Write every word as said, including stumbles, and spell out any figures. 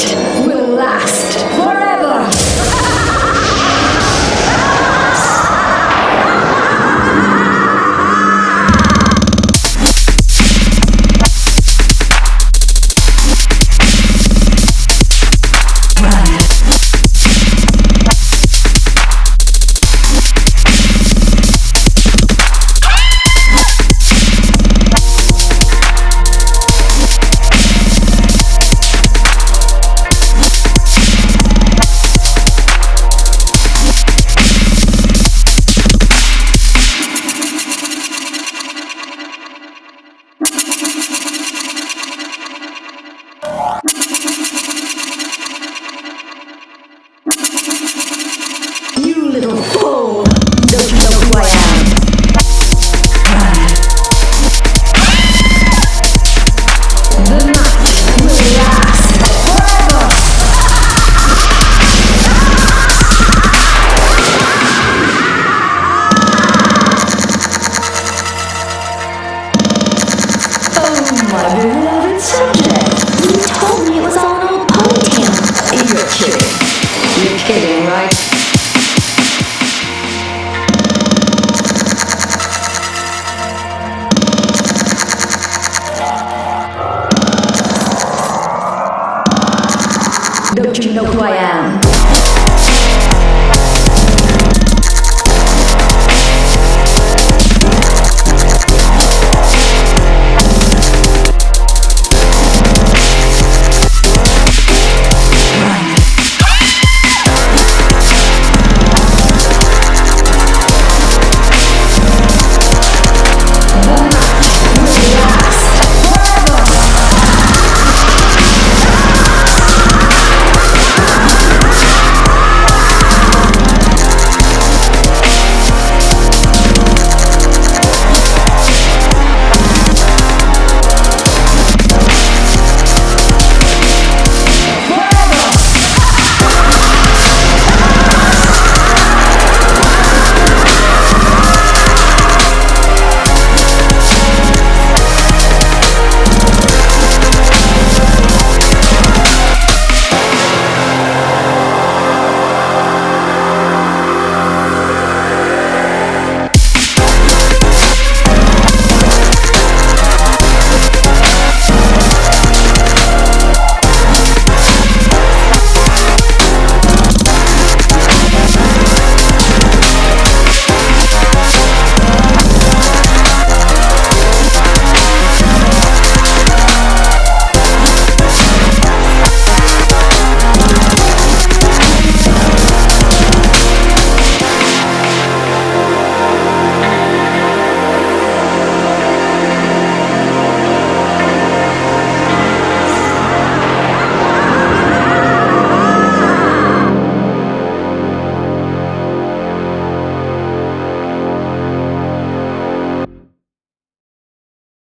night will last forever. You little fool! Don't you know who I am? The night will last forever! Oh, my beloved subject! You told me it was all an old ponytail! You're kidding. You're kidding, right? Don't you know who I am?